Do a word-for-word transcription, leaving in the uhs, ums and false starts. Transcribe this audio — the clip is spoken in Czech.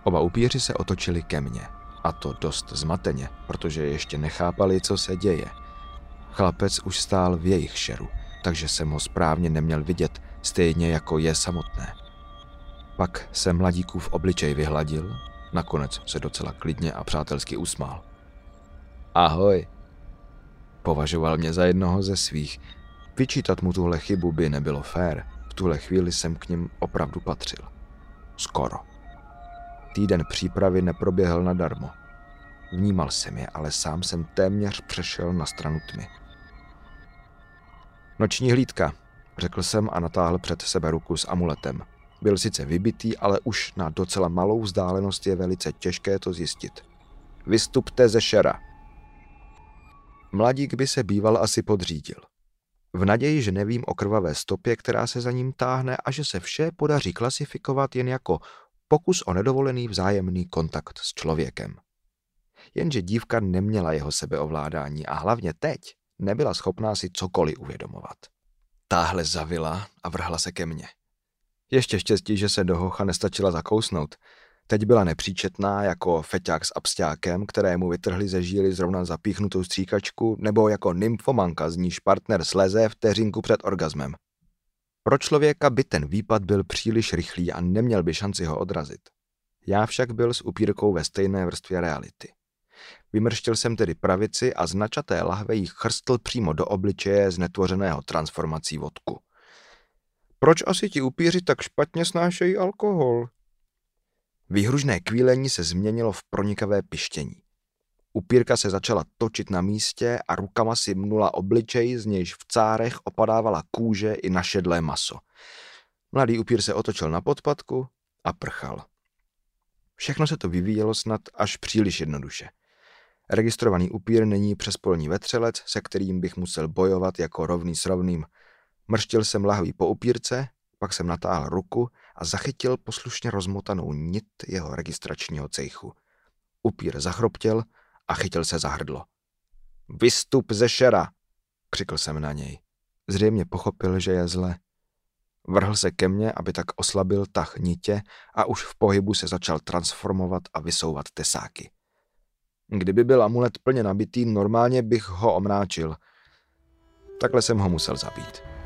Oba upíři se otočili ke mně. A to dost zmateně, protože ještě nechápali, co se děje. Chlapec už stál v jejich šeru, takže jsem ho správně neměl vidět, stejně jako je samotné. Pak se mladíkův obličej vyhladil, nakonec se docela klidně a přátelsky usmál. Ahoj. Považoval mě za jednoho ze svých. Vyčítat mu tuhle chybu by nebylo fér. V tuhle chvíli jsem k nim opravdu patřil. Skoro. Týden přípravy neproběhl nadarmo. Vnímal jsem je, ale sám jsem téměř přešel na stranu tmy. Noční hlídka, řekl jsem a natáhl před sebe ruku s amuletem. Byl sice vybitý, ale už na docela malou vzdálenost je velice těžké to zjistit. Vystupte ze šera. Mladík by se býval asi podřídil. V naději, že nevím o krvavé stopě, která se za ním táhne a že se vše podaří klasifikovat jen jako pokus o nedovolený vzájemný kontakt s člověkem. Jenže dívka neměla jeho sebeovládání a hlavně teď nebyla schopná si cokoliv uvědomovat. Táhle zavila a vrhla se ke mně. Ještě štěstí, že se do hocha nestačila zakousnout. Teď byla nepříčetná jako feťák s absťákem, kterému vytrhli ze žíly zrovna zapíchnutou stříkačku, nebo jako nymfomanka, z níž partner sleze vteřinku před orgasmem. Pro člověka by ten výpad byl příliš rychlý a neměl by šanci ho odrazit. Já však byl s upírkou ve stejné vrstvě reality. Vymrštil jsem tedy pravici a z načaté lahve jí chrstl přímo do obličeje znetvořeného transformací vodku. Proč asi ti upíři tak špatně snášejí alkohol? Výhružné kvílení se změnilo v pronikavé pištění. Upírka se začala točit na místě a rukama si mnula obličej, z nějž v cárech opadávala kůže i našedlé maso. Mladý upír se otočil na podpatku a prchal. Všechno se to vyvíjelo snad až příliš jednoduše. Registrovaný upír není přespolní vetřelec, se kterým bych musel bojovat jako rovný s rovným. Mrštil jsem lahví po upírce, pak jsem natáhl ruku a zachytil poslušně rozmotanou nit jeho registračního cejchu. Upír zachroptěl a chytil se za hrdlo. Vystup ze šera, křikl jsem na něj. Zřejmě pochopil, že je zle. Vrhl se ke mně, aby tak oslabil tah nitě a už v pohybu se začal transformovat a vysouvat tesáky. Kdyby byl amulet plně nabitý, normálně bych ho omráčil. Takhle jsem ho musel zabít.